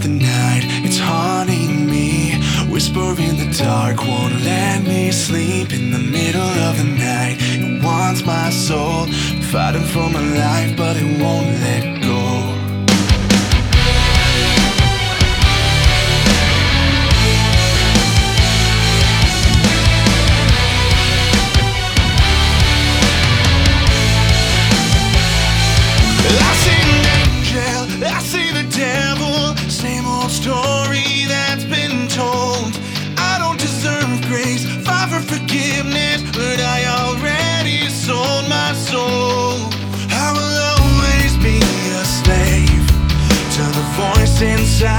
the night, it's haunting me. Whisper in the dark, won't let me sleep. In the middle of the night, it wants my soul. Fighting for my life, but it won't let go. I see an angel, I see the devil. Same old story that's been told. I don't deserve grace, fight for forgiveness, but I already sold my soul. I will always be a slave to the voice inside.